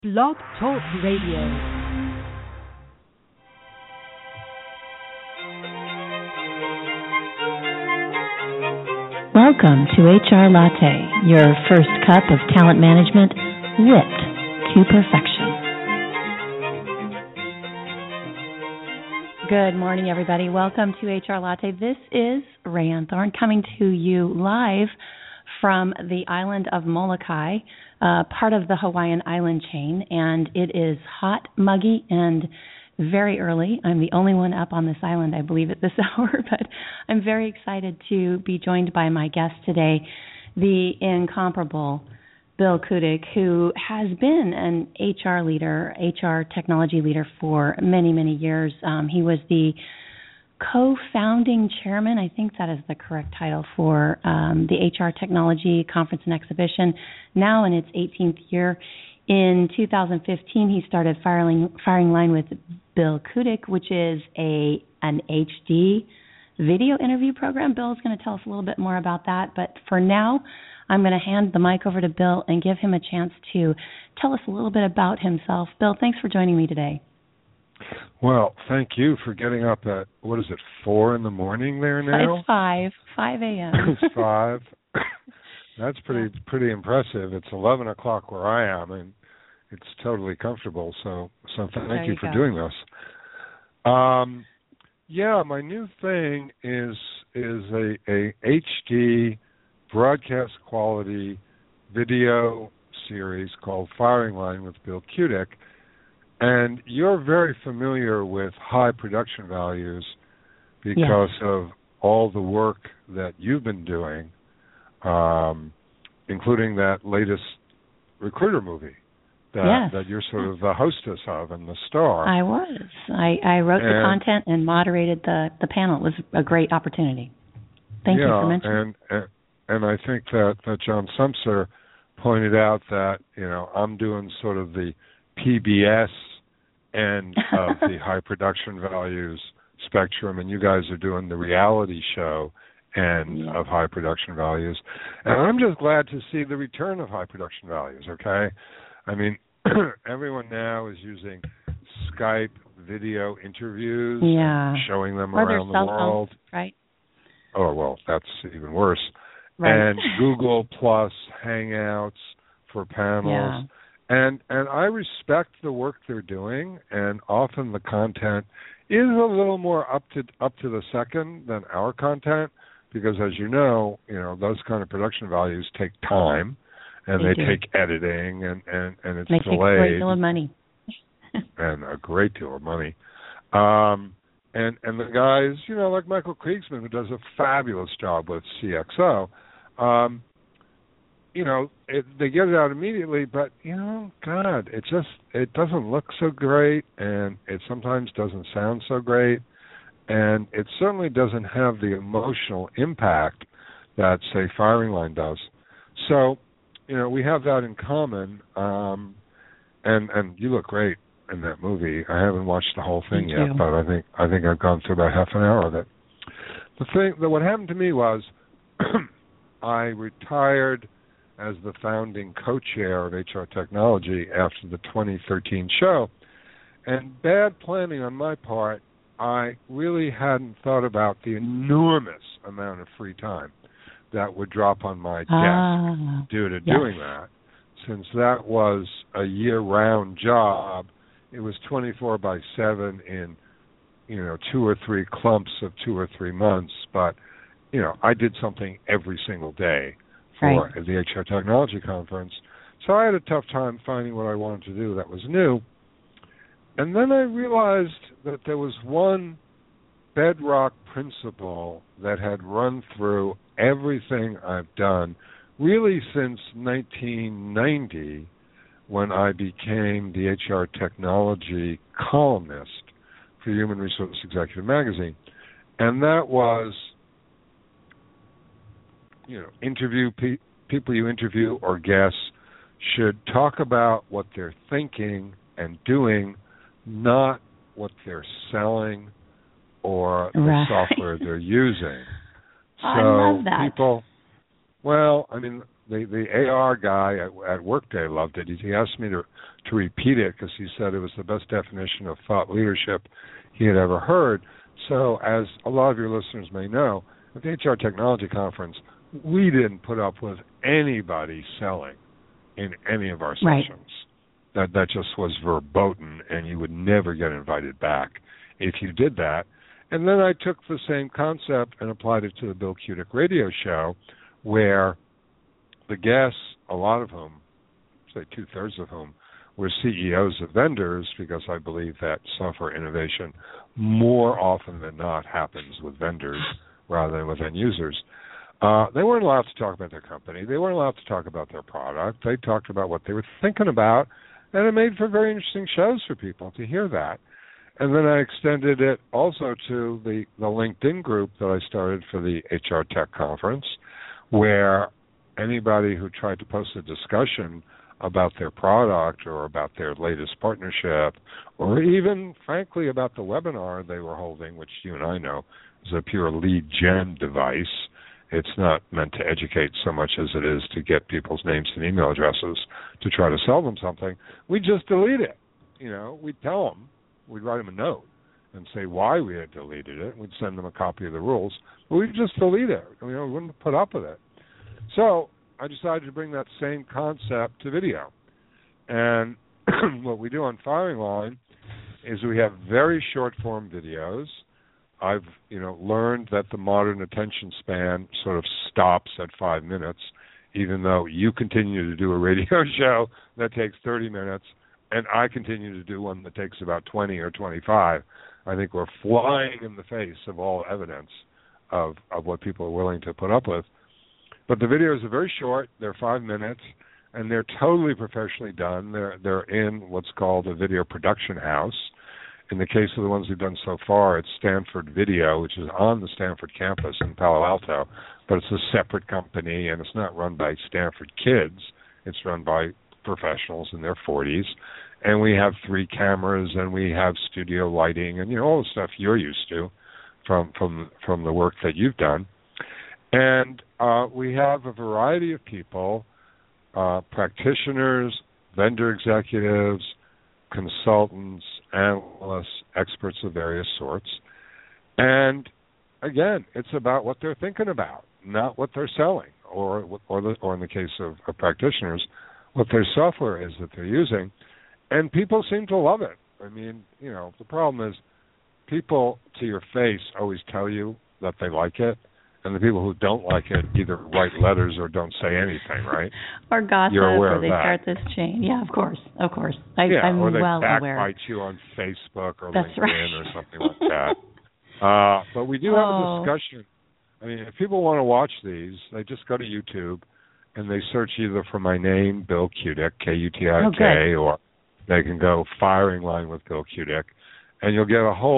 Blog Talk Radio. Welcome to HR Latte, your first cup of talent management whipped to perfection. Good morning, everybody. Welcome to HR Latte. This is Rayanne Thorne coming to you live from the island of Molokai, part of the Hawaiian island chain, and it is hot, muggy, and very early. I'm the only one up on this island, I believe, at this hour, but I'm very excited to be joined by my guest today, the incomparable Bill Kutyk, who has been an HR leader, HR technology leader for many, many years. He was the co-founding chairman, I think that is the correct title, for the HR Technology Conference and Exhibition, now in its 18th year. In 2015, he started Firing Line with Bill Kutyk, which is an HD video interview program. Bill is going to tell us a little bit more about that, but for now, I'm going to hand the mic over to Bill and give him a chance to tell us a little bit about himself. Bill, thanks for joining me today. Well, thank you for getting up at, 4 in the morning there now? It's 5 a.m. It's 5. That's pretty impressive. It's 11 o'clock where I am, and it's totally comfortable. So thank you for doing this. My new thing is a HD broadcast quality video series called Firing Line with Bill Kutyk. And you're very familiar with high production values because of all the work that you've been doing, including that latest Recruiter movie that you're sort of the hostess of and the star. I was. I wrote the content and moderated the panel. It was a great opportunity. Thank you for mentioning. And I think that John Sumser pointed out that, I'm doing sort of the PBS end of the high production values spectrum, and you guys are doing the reality show end of high production values. And I'm just glad to see the return of high production values, okay? I mean, everyone now is using Skype video interviews, and showing them around the world. Phones, right? Oh, well, that's even worse. Right. And Google Plus Hangouts for panels. And I respect the work they're doing, and often the content is a little more up to the second than our content, because as you know, those kind of production values take time, and they take editing, and it's they delayed. Take a great deal of money. And a great deal of money. And the guys, like Michael Kriegsman, who does a fabulous job with CXO, they get it out immediately, but, God, it doesn't look so great, and it sometimes doesn't sound so great, and it certainly doesn't have the emotional impact that, say, Firing Line does. So, we have that in common, and you look great in that movie. I haven't watched the whole thing yet, but I think I've gone through about half an hour of it. The thing that what happened to me was I retired as the founding co-chair of HR Technology after the 2013 show. And bad planning on my part, I really hadn't thought about the enormous amount of free time that would drop on my desk due to doing that. Since that was a year-round job, it was 24/7 in, 2 or 3 clumps of 2 or 3 months. But, I did something every single day for the HR Technology Conference. So I had a tough time finding what I wanted to do that was new. And then I realized that there was one bedrock principle that had run through everything I've done, really since 1990, when I became the HR Technology columnist for Human Resource Executive Magazine. And that was, people you interview or guests should talk about what they're thinking and doing, not what they're selling or the software they're using. I love that. People, the AR guy at Workday loved it. He asked me to repeat it because he said it was the best definition of thought leadership he had ever heard. So as a lot of your listeners may know, at the HR Technology Conference, we didn't put up with anybody selling in any of our sessions. Right. That just was verboten, and you would never get invited back if you did that. And then I took the same concept and applied it to the Bill Kutik radio show, where the guests, a lot of whom, say 2/3 of whom, were CEOs of vendors, because I believe that software innovation more often than not happens with vendors rather than with end users. They weren't allowed to talk about their company. They weren't allowed to talk about their product. They talked about what they were thinking about, and it made for very interesting shows for people to hear that. And then I extended it also to the LinkedIn group that I started for the HR Tech Conference, where anybody who tried to post a discussion about their product or about their latest partnership, or even, frankly, about the webinar they were holding, which you and I know is a pure lead gen device. It's not meant to educate so much as it is to get people's names and email addresses to try to sell them something. We just delete it. We'd tell them. We'd write them a note and say why we had deleted it. We'd send them a copy of the rules. But we'd just delete it. We wouldn't put up with it. So I decided to bring that same concept to video. And what we do on Firing Line is we have very short-form videos. I've learned that the modern attention span sort of stops at 5 minutes, even though you continue to do a radio show that takes 30 minutes, and I continue to do one that takes about 20 or 25. I think we're flying in the face of all evidence of what people are willing to put up with. But the videos are very short. They're 5 minutes, and they're totally professionally done. They're in what's called a video production house. In the case of the ones we've done so far, it's Stanford Video, which is on the Stanford campus in Palo Alto, but it's a separate company, and it's not run by Stanford kids. It's run by professionals in their 40s, and we have 3 cameras, and we have studio lighting, and all the stuff you're used to from the work that you've done. And we have a variety of people, practitioners, vendor executives, consultants, analysts, experts of various sorts. And again, it's about what they're thinking about, not what they're selling, or in the case of practitioners, what their software is that they're using. And people seem to love it. I mean, the problem is people to your face always tell you that they like it, and the people who don't like it either write letters or don't say anything, right? Or gossip, or they start this chain. Yeah, of course. I'm or they well aware. backbite you on Facebook or That's LinkedIn right. or something like that. But we do have a discussion. I mean, if people want to watch these, they just go to YouTube and they search either for my name, Bill Kutik, Kutik, or they can go Firing Line with Bill Kutik, and you'll get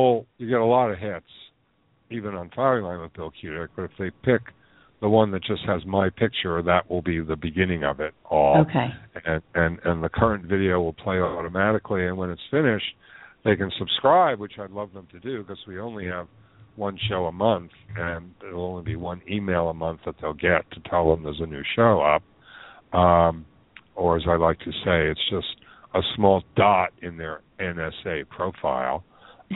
a lot of hits, even on Firing Line with Bill Kutik. But if they pick the one that just has my picture, that will be the beginning of it all. Okay. And the current video will play automatically, and when it's finished, they can subscribe, which I'd love them to do, because we only have one show a month, and it'll only be one email a month that they'll get to tell them there's a new show up. Or as I like to say, it's just a small dot in their NSA profile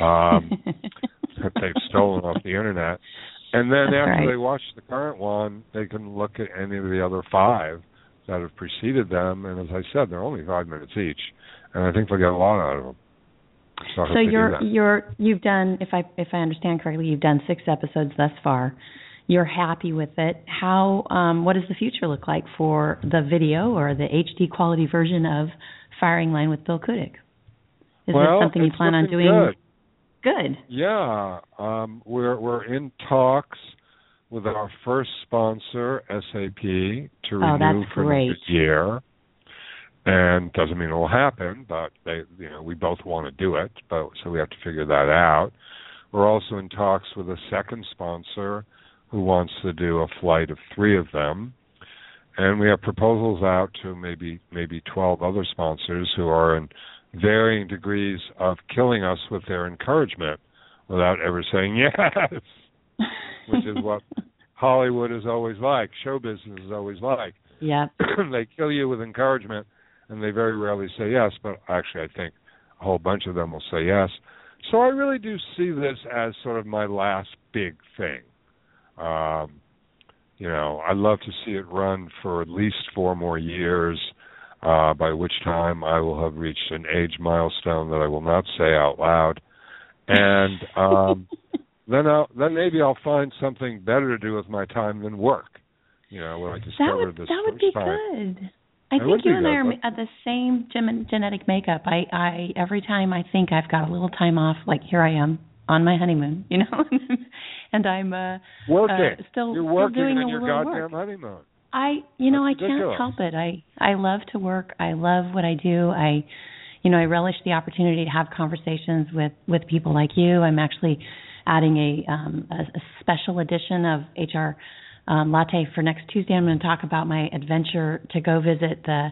that they've stolen off the internet. And then after they watch the current one, they can look at any of the other 5 that have preceded them. And as I said, they're only 5 minutes each, and I think they'll get a lot out of them. So you've done, if I understand correctly, you've done 6 episodes thus far. You're happy with it. What does the future look like for the video or the HD quality version of Firing Line with Bill Kutik? Is this something you plan on doing? Good. Yeah, we're in talks with our first sponsor, SAP, to renew for the year. And doesn't mean it will happen, but we both want to do it, so we have to figure that out. We're also in talks with a second sponsor who wants to do a flight of 3 of them. And we have proposals out to maybe 12 other sponsors who are in varying degrees of killing us with their encouragement without ever saying yes, which is what Hollywood is always like, show business is always like. Yep. They kill you with encouragement, and they very rarely say yes, but actually I think a whole bunch of them will say yes. So I really do see this as sort of my last big thing. I'd love to see it run for at least 4 more years, by which time I will have reached an age milestone that I will not say out loud. And then maybe I'll find something better to do with my time than work. When I discovered this that would be good. I think you and I are at the same genetic makeup. I every time I think I've got a little time off, like here I am on my honeymoon, and I'm working. Still doing on your goddamn honeymoon. I can't help it. I love to work. I love what I do. I relish the opportunity to have conversations with people like you. I'm actually adding a special edition of HR Latte for next Tuesday. I'm going to talk about my adventure to go visit the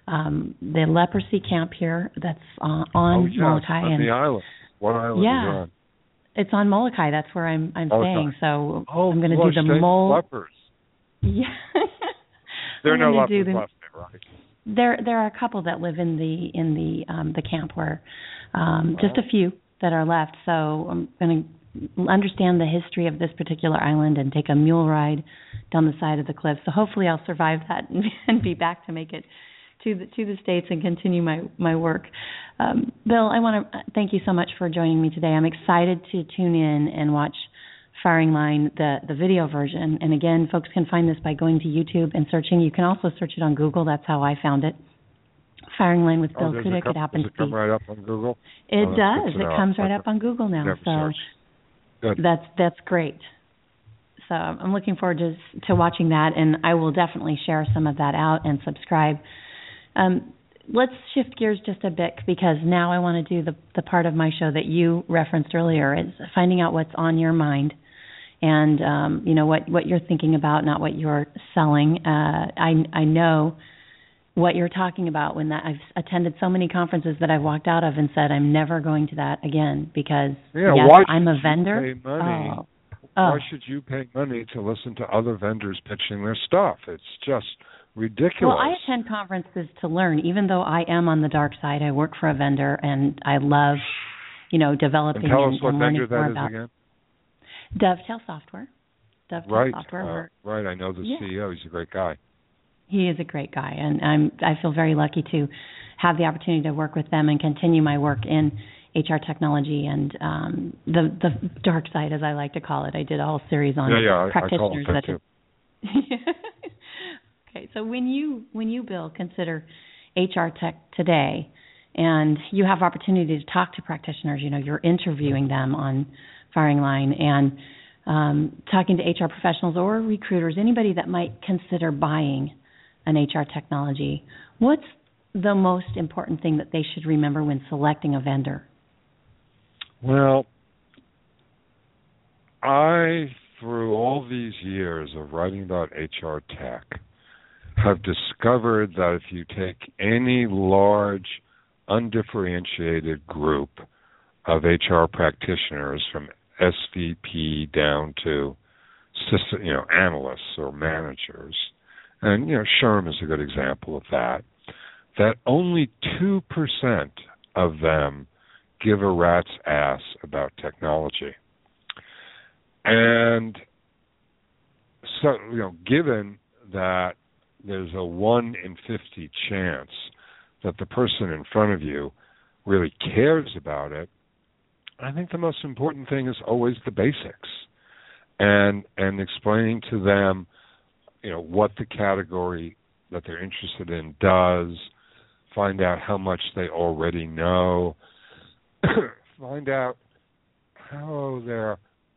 leprosy camp here that's on Molokai. On the island. What island is it on? It's on Molokai. That's where I'm staying. So I'm going to do the lepers. Yeah. There are no lepers left there, right? There are a couple that live in the camp where just a few that are left. So I'm going to understand the history of this particular island and take a mule ride down the side of the cliff. So hopefully I'll survive that and be back to make it to the States and continue my work. Bill, I want to thank you so much for joining me today. I'm excited to tune in and watch Firing Line, the video version. And again, folks can find this by going to YouTube and searching. You can also search it on Google. That's how I found it. Firing Line with Bill Kudik. It happens to come right up on Google? It does. It comes right up on Google now. So good. That's great. So I'm looking forward to watching that, and I will definitely share some of that out and subscribe. Let's shift gears just a bit, because now I want to do the part of my show that you referenced earlier, is finding out what's on your mind and what you're thinking about, not what you're selling. I know what you're talking about when I've attended so many conferences that I've walked out of and said I'm never going to that again, because I'm a vendor. Pay money? Why should you pay money to listen to other vendors pitching their stuff? It's just ridiculous. Well, I attend conferences to learn. Even though I am on the dark side, I work for a vendor, and I love, developing and learning more about. Tell us what vendor that is again. Dovetail Software. Software. Right. I know the CEO. He's a great guy. He is a great guy, and I feel very lucky to have the opportunity to work with them and continue my work in HR technology and the dark side, as I like to call it. I did a whole series on practitioners. I call it that too. Okay, so when you, Bill, consider HR tech today, and you have opportunity to talk to practitioners, you're interviewing them on Firing Line and talking to HR professionals or recruiters, anybody that might consider buying an HR technology, what's the most important thing that they should remember when selecting a vendor? Well, through all these years of writing about HR tech, have discovered that if you take any large, undifferentiated group of HR practitioners, from SVP down to analysts or managers, and SHRM is a good example of that only 2% of them give a rat's ass about technology. And so, given that there's a 1 in 50 chance that the person in front of you really cares about it, I think the most important thing is always the basics, and explaining to them, what the category that they're interested in does, find out how much they already know, find out how they're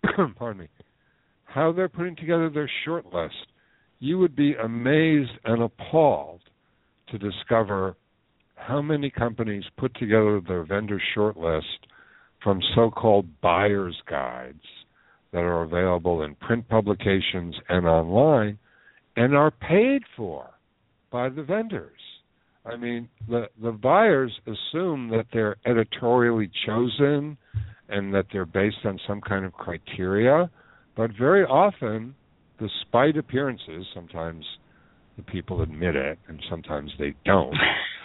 how they're putting together their short list. You would be amazed and appalled to discover how many companies put together their vendor short list from so-called buyer's guides that are available in print publications and online and are paid for by the vendors. I mean, the buyers assume that they're editorially chosen and that they're based on some kind of criteria, but very often, despite appearances, sometimes the people admit it, and sometimes they don't.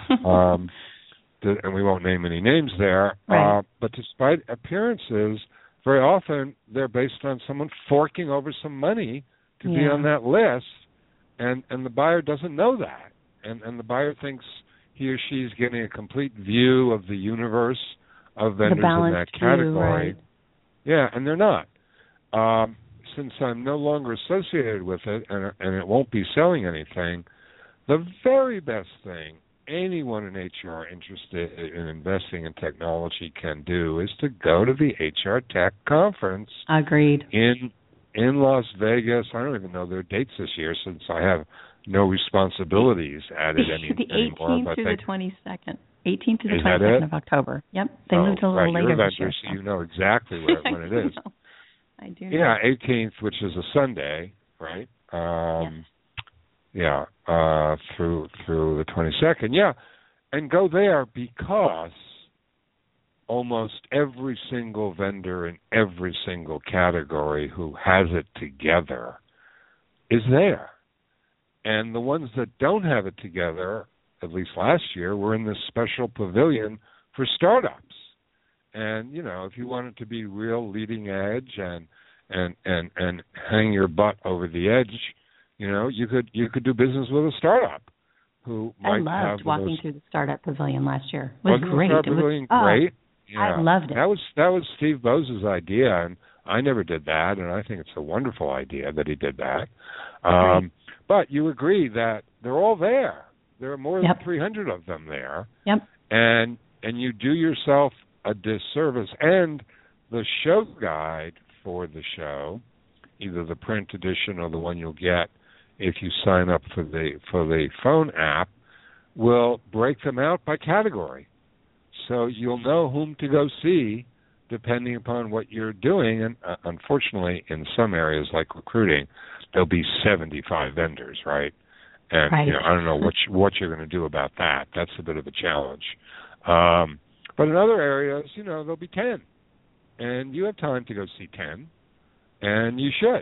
And we won't name any names there. Right. But despite appearances, very often they're based on someone forking over some money to be on that list, and the buyer doesn't know that. And the buyer thinks he or she is getting a complete view of the universe of vendors in that category. Right. Yeah, and they're not. Since I'm no longer associated with it and it won't be selling anything, the very best thing anyone in HR interested in investing in technology can do is to go to the HR Tech Conference. Agreed. In Las Vegas. I don't even know their dates this year since I have no responsibilities added anymore. The 18th through the 22nd. 18th to the Is 22nd of October. Yep. They moved a little later this year. So you know exactly when it is. I do. Yeah, 18th, which is a Sunday, right? Yes. Yeah, through the 22nd. Yeah, and go there because almost every single vendor in every single category who has it together is there. And the ones that don't have it together, at least last year, were in this special pavilion for startups. And, you know, if you wanted to be real leading edge and hang your butt over the edge, you know, you could do business with a startup who might have. I loved walking through the startup pavilion last year. It was great. Wasn't the pavilion great? Yeah. I loved it. That was Steve Bose's idea, and I never did that, and I think it's a wonderful idea that he did that. But you agree that they're all there. There are more than 300 of them there. Yep. And you do yourself a disservice. And the show guide for the show, either the print edition or the one you'll get if you sign up for the phone app, will break them out by category. So you'll know whom to go see depending upon what you're doing. And unfortunately, in some areas like recruiting, there'll be 75 vendors, right? And you know, I don't know what you're going to do about that. That's a bit of a challenge. But in other areas, you know, there'll be 10. And you have time to go see 10, and you should.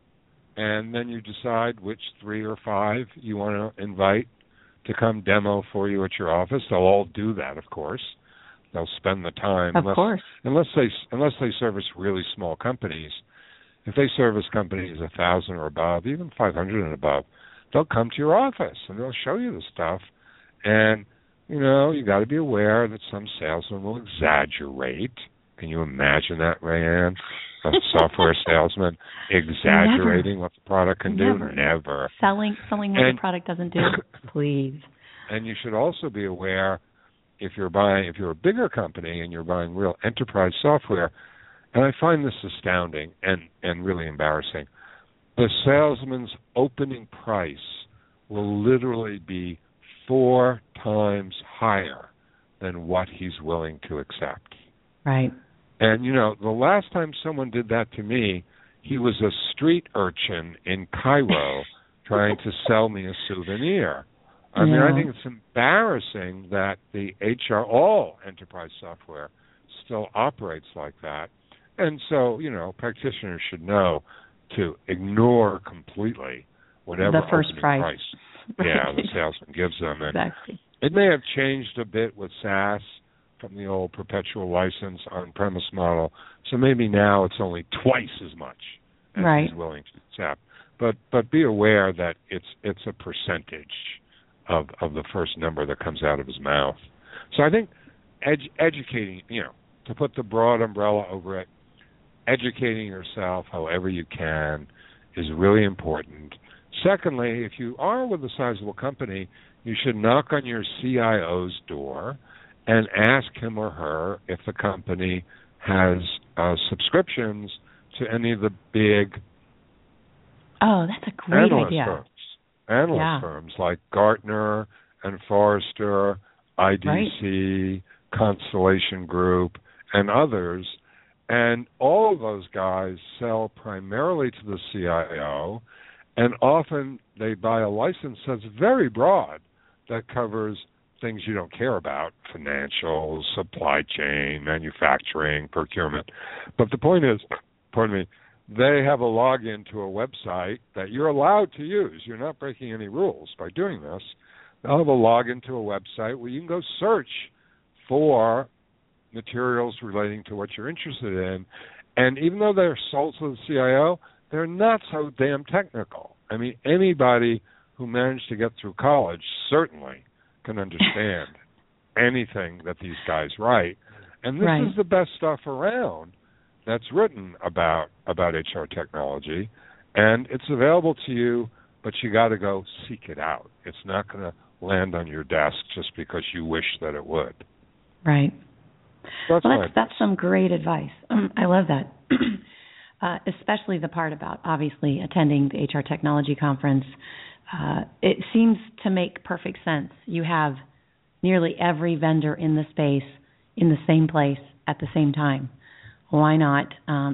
And then you decide which 3 or 5 you want to invite to come demo for you at your office. They'll all do that, of course. They'll spend the time. Of course. Unless they service really small companies. If they service companies 1,000 or above, even 500 and above, they'll come to your office and they'll show you the stuff. And, you know, you got to be aware that some salesmen will exaggerate. Can you imagine that, Rayanne? A software salesman exaggerating what the product can do? Never. Selling what the product doesn't do, please. And you should also be aware if you're a bigger company and you're buying real enterprise software, and I find this astounding and really embarrassing, the salesman's opening price will literally be 4 times higher than what he's willing to accept. Right. And, you know, the last time someone did that to me, he was a street urchin in Cairo trying to sell me a souvenir. I mean, I think it's embarrassing that the all enterprise software still operates like that. And so, you know, practitioners should know to ignore completely whatever the first price. The salesman gives them. And exactly. It may have changed a bit with SaaS from the old perpetual license on-premise model. So maybe now it's only twice as much as he's willing to accept. But be aware that it's a percentage of the first number that comes out of his mouth. So I think educating, you know, to put the broad umbrella over it, educating yourself however you can is really important. Secondly, if you are with a sizable company, you should knock on your CIO's door and ask him or her if the company has subscriptions to any of the big that's a great idea. Analyst firms like Gartner and Forrester, IDC, Constellation Group, and others. And all of those guys sell primarily to the CIO, and often they buy a license that's very broad that covers things you don't care about, financials, supply chain, manufacturing, procurement. But the point is, they have a login to a website that you're allowed to use. You're not breaking any rules by doing this. They'll have a login to a website where you can go search for materials relating to what you're interested in. And even though they're sold to the CIO, they're not so damn technical. I mean, anybody who managed to get through college certainly can understand anything that these guys write. And this is the best stuff around that's written about HR technology. And it's available to you, but you got to go seek it out. It's not going to land on your desk just because you wish that it would. Right. That's some great advice. I love that. Especially the part about obviously attending the HR Technology Conference. It seems to make perfect sense. You have nearly every vendor in the space in the same place at the same time. Why not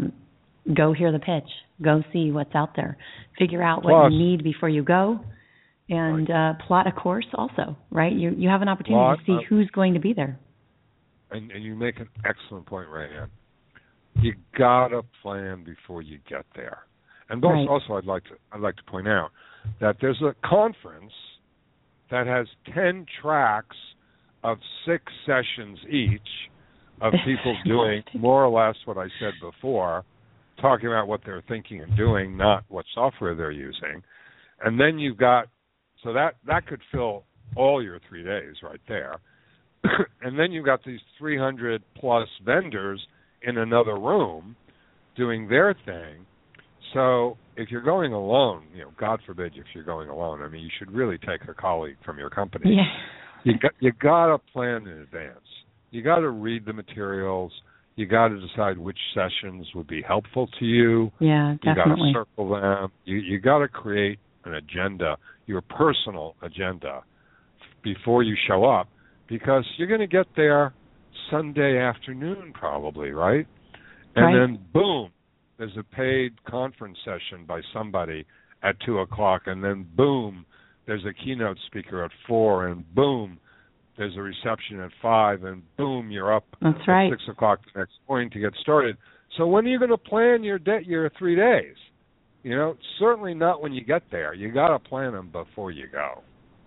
go hear the pitch, go see what's out there, figure out what you need before you go, and plot a course also, right? You have an opportunity to see who's going to be there. And you make an excellent point, Rayanne. You gotta plan before you get there. And also, I'd like to point out that there's a conference that has 10 tracks of 6 sessions each of people doing more or less what I said before, talking about what they're thinking and doing, not what software they're using. And then you've got, so that could fill all your 3 days right there. And then you've got these 300 plus vendors in another room doing their thing. So if you're going alone, God forbid if you're going alone, I mean, you should really take a colleague from your company. Yeah. You got to plan in advance. You got to read the materials. You got to decide which sessions would be helpful to you. Yeah, definitely. You got to circle them. You got to create an agenda, your personal agenda, before you show up, because you're going to get there Sunday afternoon probably, right? And then boom, there's a paid conference session by somebody at 2 o'clock, and then boom, there's a keynote speaker at 4, and boom, there's a reception at 5, and boom, you're up at 6 o'clock the next morning to get started. So when are you going to plan your 3 days? Certainly not when you get there. You got to plan them before you go.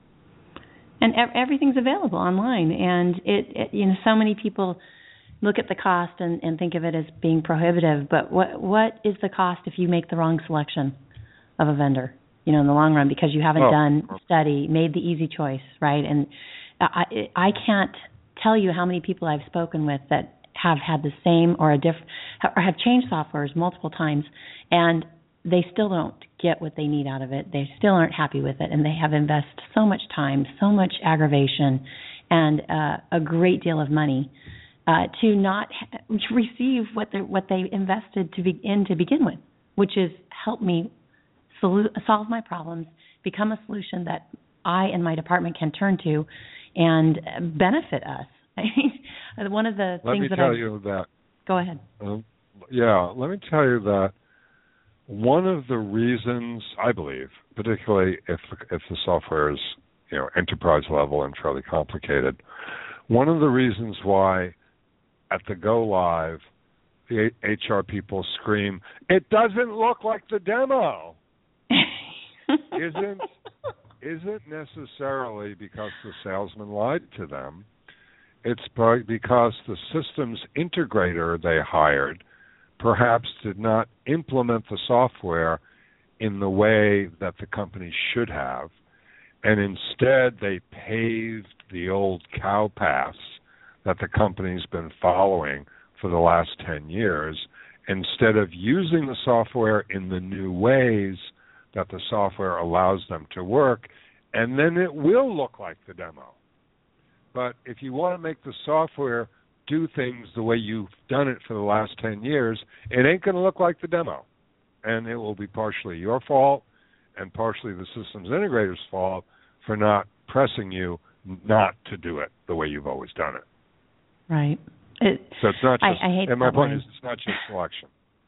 And everything's available online, and it so many people look at the cost and think of it as being prohibitive. But what is the cost if you make the wrong selection of a vendor? In the long run, because you haven't done a study, made the easy choice, right? And I can't tell you how many people I've spoken with that have had the same or have changed softwares multiple times, and they still don't get what they need out of it. They still aren't happy with it, and they have invested so much time, so much aggravation, and a great deal of money to not receive what they invested to begin with, which is help me solve my problems, become a solution that I and my department can turn to and benefit us. One of the things that Go ahead. Let me tell you that one of the reasons, I believe, particularly if the software is enterprise level and fairly complicated, one of the reasons why at the go live the HR people scream, "It doesn't look like the demo," isn't necessarily because the salesman lied to them. It's because the systems integrator they hired perhaps did not implement the software in the way that the company should have, and instead they paved the old cow paths that the company's been following for the last 10 years, instead of using the software in the new ways that the software allows them to work, and then it will look like the demo. But if you want to make the software do things the way you've done it for the last 10 years, it ain't going to look like the demo. And it will be partially your fault and partially the systems integrator's fault for not pressing you not to do it the way you've always done it. Right. So it's not just, I hate and my point is it's not just selection.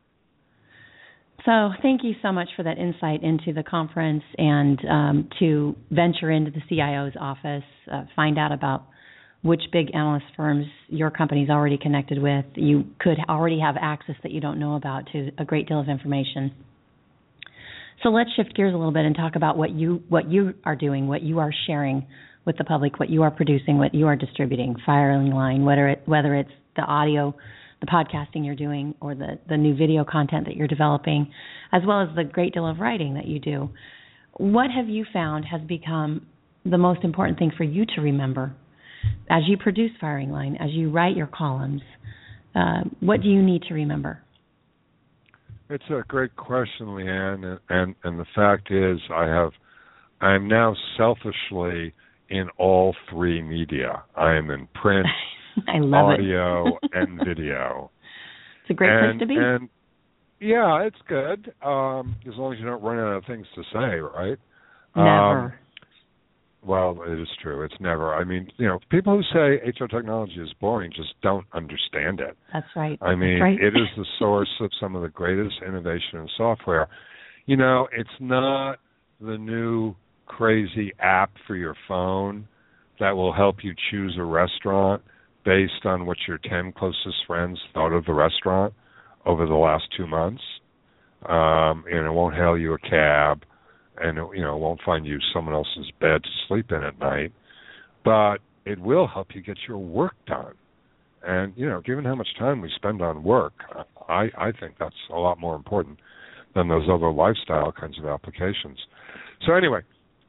So thank you so much for that insight into the conference and to venture into the CIO's office, find out about which big analyst firms your company's already connected with. You could already have access that you don't know about to a great deal of information. So let's shift gears a little bit and talk about what you are doing, what you are sharing with the public, what you are producing, what you are distributing, Firing Line, whether it's the audio, the podcasting you're doing, or the new video content that you're developing, as well as the great deal of writing that you do. What have you found has become the most important thing for you to remember as you produce Firing Line, as you write your columns? What do you need to remember? It's a great question, Leanne, and the fact is I'm now selfishly in all three media. I am in print, I love audio, and video. It's a great place to be. And yeah, it's good, as long as you don't run out of things to say, right? Never. Well, it is true. It's never. I mean, people who say HR technology is boring just don't understand it. That's right. I mean, it is the source of some of the greatest innovation in software. It's not the new crazy app for your phone that will help you choose a restaurant based on what your 10 closest friends thought of the restaurant over the last 2 months. And it won't hail you a cab, and it won't find you someone else's bed to sleep in at night. But it will help you get your work done. And, given how much time we spend on work, I think that's a lot more important than those other lifestyle kinds of applications. So anyway,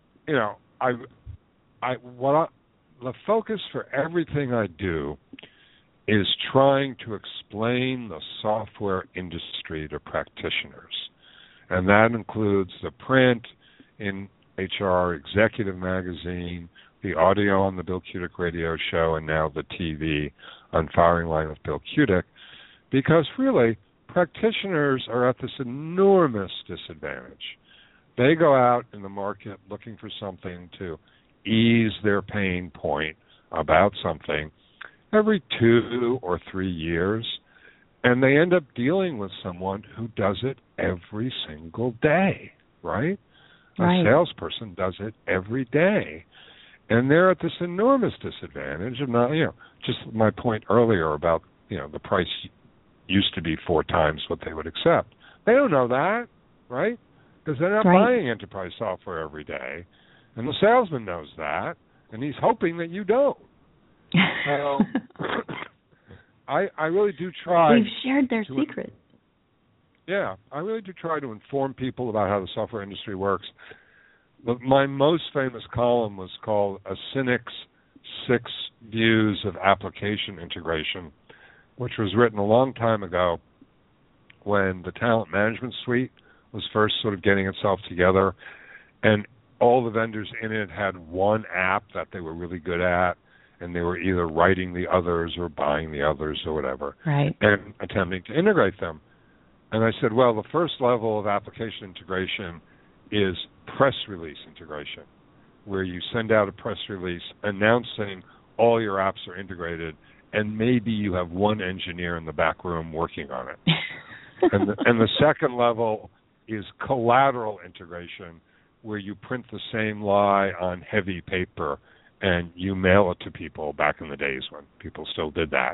the focus for everything I do is trying to explain the software industry to practitioners. And that includes the print in HR Executive Magazine, the audio on the Bill Kutik radio show, and now the TV on Firing Line with Bill Kutik, because really, practitioners are at this enormous disadvantage. They go out in the market looking for something to ease their pain point about something every 2 or 3 years, and they end up dealing with someone who does it every single day, right? A salesperson does it every day. And they're at this enormous disadvantage of not, just my point earlier about, the price used to be 4 times what they would accept. They don't know that, right? Because they're not buying enterprise software every day. And the salesman knows that, and he's hoping that you don't. So I really do try. We've shared their secret. Yeah, I really do try to inform people about how the software industry works. My most famous column was called A Cynic's 6 Views of Application Integration, which was written a long time ago when the Talent Management Suite was first sort of getting itself together, and all the vendors in it had one app that they were really good at, and they were either writing the others or buying the others or whatever, and attempting to integrate them. And I said, well, the first level of application integration is press release integration, where you send out a press release announcing all your apps are integrated, and maybe you have one engineer in the back room working on it. And the second level is collateral integration, where you print the same lie on heavy paper and you mail it to people back in the days when people still did that.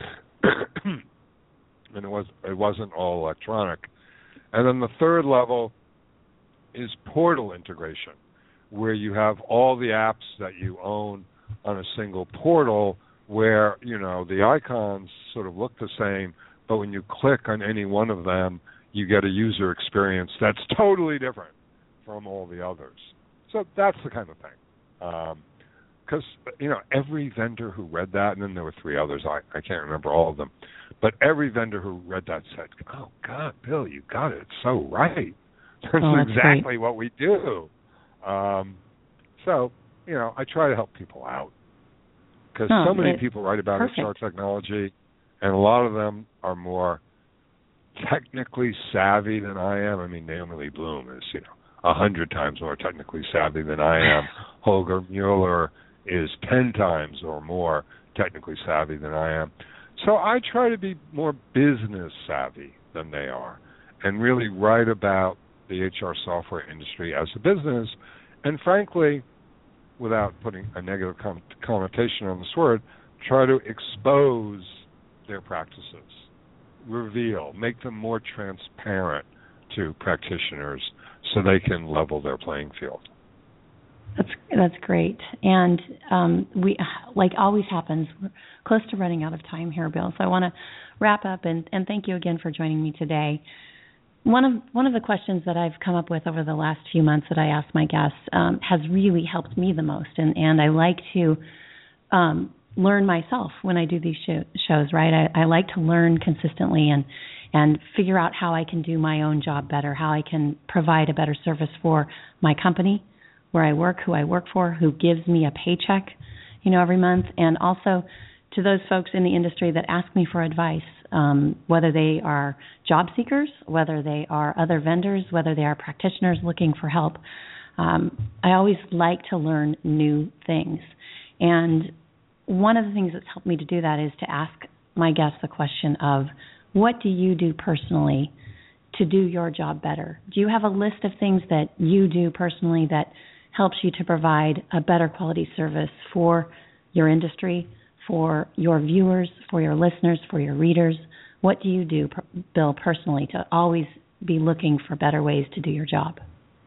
And it wasn't all electronic. And then the third level is portal integration, where you have all the apps that you own on a single portal where, the icons sort of look the same, but when you click on any one of them, you get a user experience that's totally different from all the others. So that's the kind of thing. Because, every vendor who read that, and then there were 3 others, I can't remember all of them, but every vendor who read that said, oh, God, Bill, you got it. It's so right. That's exactly what we do. So, I try to help people out. Because so many people write about HR technology, and a lot of them are more technically savvy than I am. I mean, Naomi Lee Bloom is, 100 times more technically savvy than I am. Holger Mueller is 10 times or more technically savvy than I am. So I try to be more business savvy than they are and really write about the HR software industry as a business. And frankly, without putting a negative connotation on this word, try to expose their practices, reveal, make them more transparent to practitioners so they can level their playing field. That's great. And we, like always happens, we're close to running out of time here, Bill. So I want to wrap up and thank you again for joining me today. One of the questions that I've come up with over the last few months that I ask my guests has really helped me the most, and I like to learn myself when I do these shows. Right, I like to learn consistently and figure out how I can do my own job better, how I can provide a better service for my company, where I work, who I work for, who gives me a paycheck, every month, and also to those folks in the industry that ask me for advice, whether they are job seekers, whether they are other vendors, whether they are practitioners looking for help. I always like to learn new things. And one of the things that's helped me to do that is to ask my guests the question of, what do you do personally to do your job better? Do you have a list of things that you do personally that helps you to provide a better quality service for your industry, for your viewers, for your listeners, for your readers? What do you do, Bill, personally, to always be looking for better ways to do your job?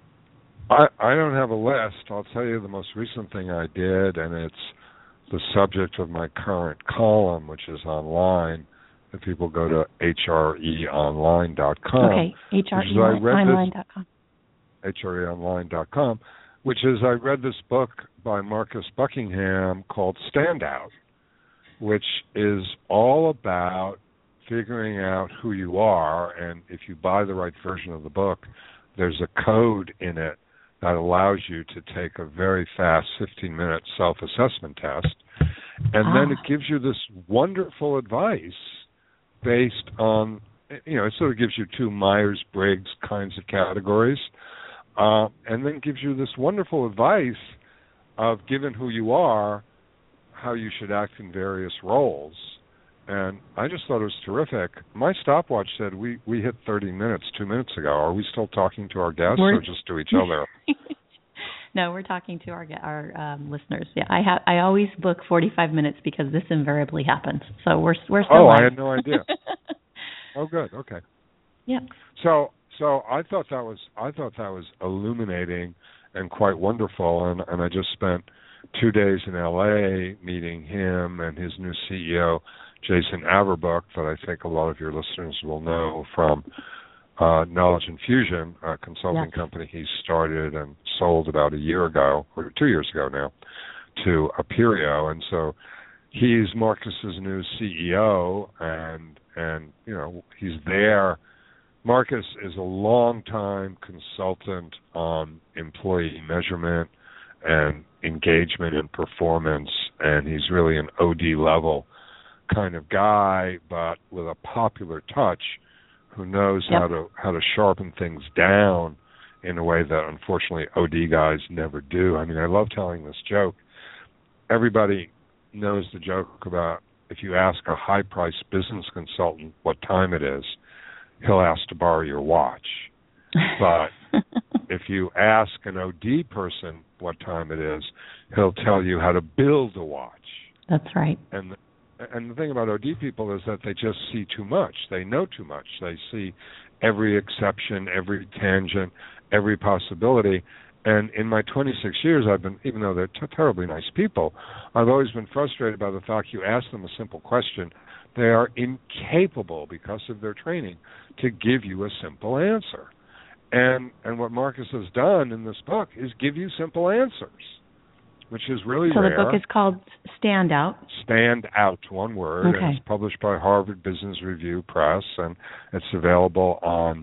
I don't have a list. I'll tell you the most recent thing I did, and it's the subject of my current column, which is online. If people go to hreonline.com. Okay, hreonline.com. hreonline.com, which is I read this book by Marcus Buckingham called Standout, which is all about figuring out who you are, and if you buy the right version of the book, there's a code in it that allows you to take a very fast 15-minute self-assessment test, and then it gives you this wonderful advice based on, it sort of gives you two Myers-Briggs kinds of categories, and then gives you this wonderful advice of, given who you are, how you should act in various roles. And I just thought it was terrific. My stopwatch said we hit 30 minutes 2 minutes ago. Are we still talking to our guests or just to each other? No, we're talking to our listeners. Yeah, I always book 45 minutes because this invariably happens. So we're still. Oh, live. I had no idea. Oh, good. Okay. Yeah. So I thought that was illuminating and quite wonderful, and I just spent 2 days in L.A. meeting him and his new CEO, Jason Averbuch, that I think a lot of your listeners will know from Knowledge Infusion, a consulting company he started and sold about a year ago, or 2 years ago now, to Aperio. And so he's Marcus's new CEO, and he's there. Marcus is a long-time consultant on employee measurement and engagement and performance, and he's really an OD level kind of guy, but with a popular touch, who knows how to sharpen things down in a way that unfortunately OD guys never do. I mean, I love telling this joke. Everybody knows the joke about if you ask a high-priced business consultant what time it is, he'll ask to borrow your watch. But if you ask an OD person what time it is, he'll tell you how to build a watch. That's right. And the thing about OD people is that they just see too much. They know too much. They see every exception, every tangent, every possibility. And in my 26 years, I've been, even though they're terribly nice people, I've always been frustrated by the fact you ask them a simple question, they are incapable, because of their training, to give you a simple answer. And what Marcus has done in this book is give you simple answers, which is really rare. So the book is called Standout. Standout, one word. Okay. And it's published by Harvard Business Review Press, and it's available on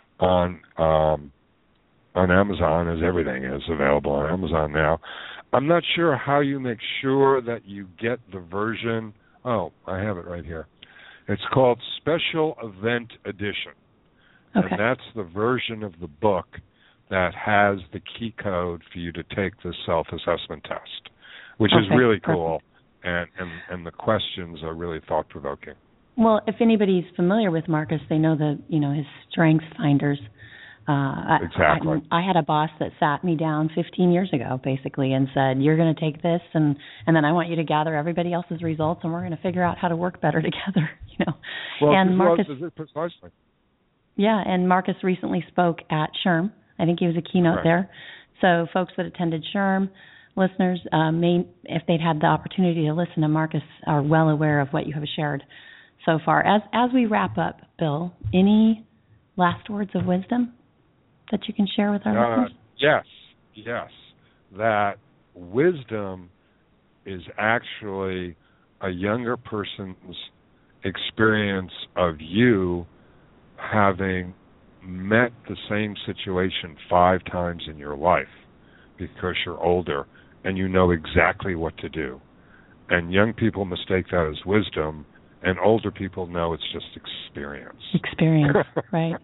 Amazon, as everything is available on Amazon now. I'm not sure how you make sure that you get the version. Oh, I have it right here. It's called Special Event Edition. Okay. And that's the version of the book that has the key code for you to take this self-assessment test, which is really cool, and the questions are really thought-provoking. Well, if anybody's familiar with Marcus, they know his Strengths Finders Exactly. I had a boss that sat me down 15 years ago, basically, and said, "You're going to take this, and then I want you to gather everybody else's results, and we're going to figure out how to work better together." Well, and Marcus, precisely. Yeah, and Marcus recently spoke at SHRM. I think he was a keynote there. So folks that attended SHRM, listeners, if they'd had the opportunity to listen to Marcus, are well aware of what you have shared so far. As we wrap up, Bill, any last words of wisdom that you can share with our listeners? Yes. That wisdom is actually a younger person's experience of you having met the same situation 5 times in your life because you're older and you know exactly what to do. And young people mistake that as wisdom, and older people know it's just experience. Experience, right.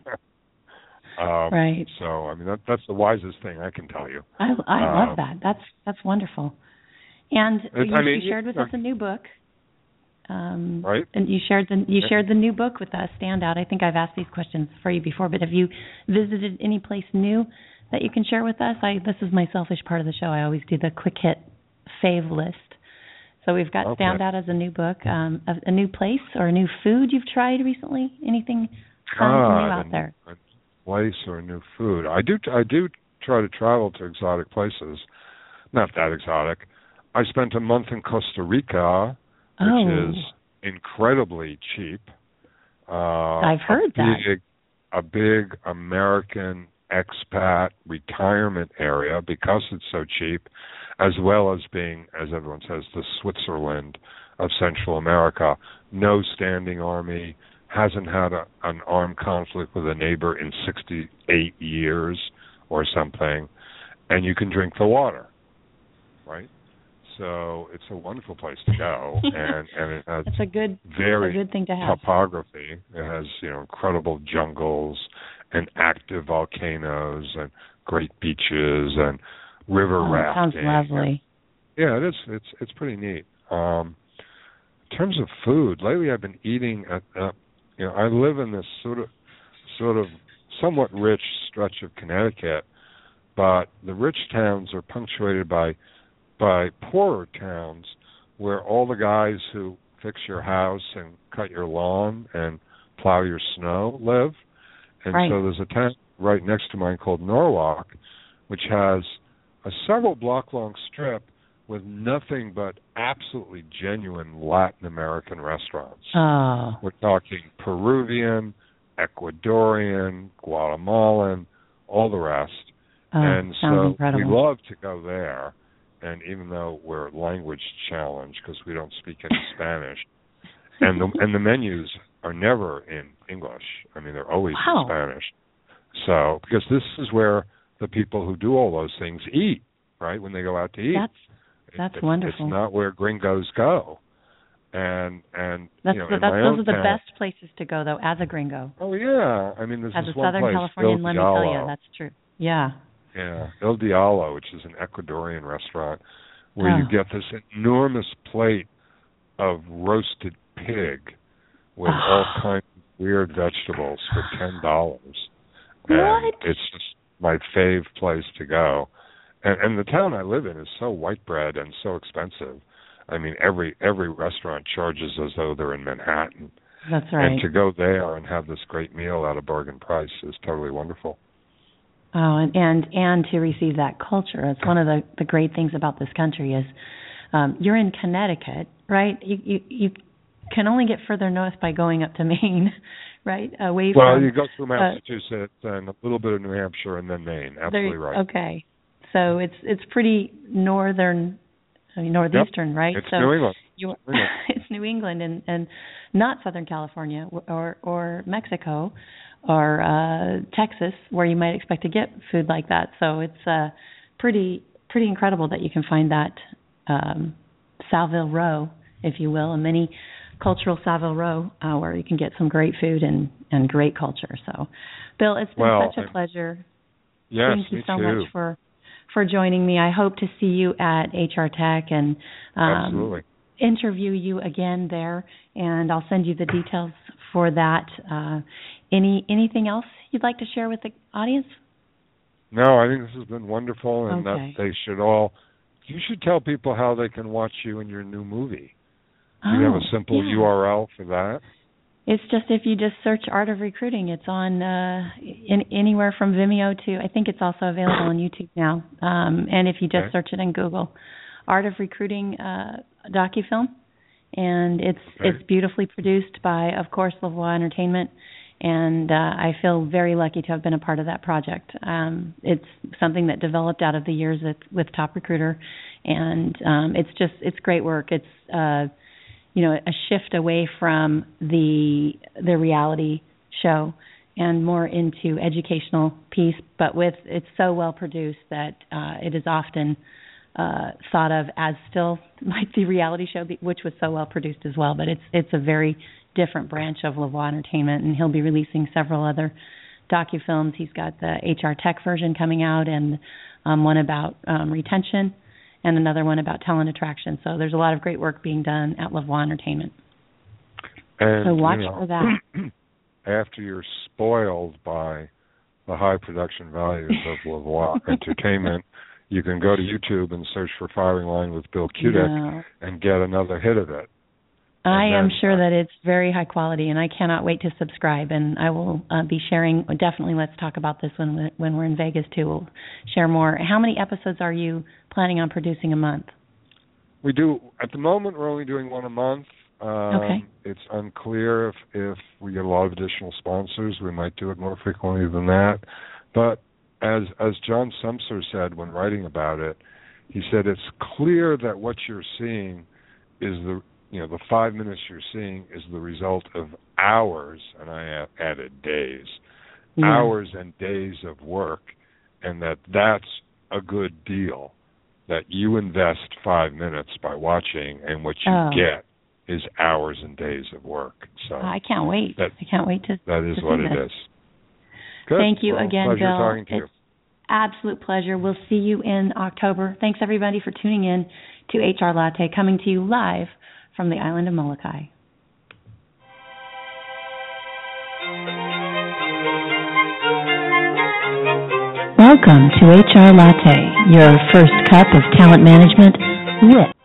Right. So, I mean, that's the wisest thing I can tell you. I love that. That's wonderful. And you shared with us a new book. Right. And you shared the new book with us, Standout. I think I've asked these questions for you before, but have you visited any place new that you can share with us? This is my selfish part of the show. I always do the quick hit fave list. So we've got Standout as a new book, a new place or a new food you've tried recently. Anything fun and new out there? A place or a new food. I do try to travel to exotic places. Not that exotic. I spent a month in Costa Rica, which is incredibly cheap. I've heard that. A big American expat retirement area because it's so cheap, as well as being, as everyone says, the Switzerland of Central America. No standing army, hasn't had an armed conflict with a neighbor in 68 years or something, and you can drink the water, right? So it's a wonderful place to go, and it has it's a good thing to have. Topography. It has incredible jungles and active volcanoes and great beaches and river rafting. Sounds lovely. Yeah, it is. It's pretty neat. In terms of food, lately I've been eating at. I live in this sort of somewhat rich stretch of Connecticut, but the rich towns are punctuated by poorer towns where all the guys who fix your house and cut your lawn and plow your snow live. And so there's a town right next to mine called Norwalk, which has a several block long strip with nothing but absolutely genuine Latin American restaurants. Oh. We're talking Peruvian, Ecuadorian, Guatemalan, all the rest. And so incredible. We love to go there. And even though we're language challenged because we don't speak any Spanish, and the menus are never in English. I mean, they're always in Spanish. So because this is where the people who do all those things eat, right? When they go out to eat, that's wonderful. It's not where gringos go, and those are the best places to go though as a gringo. Oh yeah, I mean, there's as this a one Southern place, Californian, let me tell you, that's true. Yeah. Yeah, El Diablo, which is an Ecuadorian restaurant, where you get this enormous plate of roasted pig with all kinds of weird vegetables for $10. And it's just my fave place to go. And the town I live in is so white bread and so expensive. I mean, every restaurant charges as though they're in Manhattan. That's right. And to go there and have this great meal at a bargain price is totally wonderful. Oh, and to receive that culture. It's one of the great things about this country is you're in Connecticut, right? You can only get further north by going up to Maine, right? Well, you go through Massachusetts and a little bit of New Hampshire and then Maine. Absolutely right. Okay. So it's pretty northeastern, right? It's New England. It's New England and not Southern California or Mexico or Texas, where you might expect to get food like that. So it's pretty incredible that you can find that Savile Row, if you will, a mini cultural Savile Row, where you can get some great food and great culture. So, Bill, it's been such a pleasure. Yes, thank you so too. much for joining me. I hope to see you at HR Tech and absolutely interview you again there, and I'll send you the details for that. Anything else you'd like to share with the audience? No, I think this has been wonderful, and that they should all. You should tell people how they can watch you in your new movie. Do you have a simple URL for that? It's just if you just search Art of Recruiting, it's on anywhere from Vimeo to, I think it's also available on YouTube now. And if you just search it in Google, Art of Recruiting docufilm, and it's beautifully produced by, of course, Lavoie Entertainment. And I feel very lucky to have been a part of that project. It's something that developed out of the years with Top Recruiter, and it's great work. It's a shift away from the reality show and more into educational piece. But it's so well produced that it is often thought of as still like the reality show, which was so well produced as well. But it's a very different branch of Lavoie Entertainment, and he'll be releasing several other docufilms. He's got the HR Tech version coming out, and one about retention, and another one about talent attraction. So there's a lot of great work being done at Lavoie Entertainment. And, so watch for that. After you're spoiled by the high production values of Lavoie Entertainment, you can go to YouTube and search for Firing Line with Bill Kudik and get another hit of it. I am sure that it's very high quality, and I cannot wait to subscribe. And I will be sharing. Definitely, let's talk about this when we're in Vegas too. We'll share more. How many episodes are you planning on producing a month? We do at the moment. We're only doing one a month. Okay. It's unclear if we get a lot of additional sponsors. We might do it more frequently than that. But as John Sumser said when writing about it, he said it's clear that what you're seeing is the 5 minutes you're seeing is the result of hours, and I added days, hours and days of work, and that's a good deal, that you invest 5 minutes by watching, and what you get is hours and days of work. So I can't wait. I can't wait to That is to what see it this. is. Good. Thank you again, pleasure Bill. Talking to you. Absolute pleasure. We'll see you in October. Thanks, everybody, for tuning in to HR Latte, coming to you live from the island of Molokai. Welcome to HR Latte, your first cup of talent management with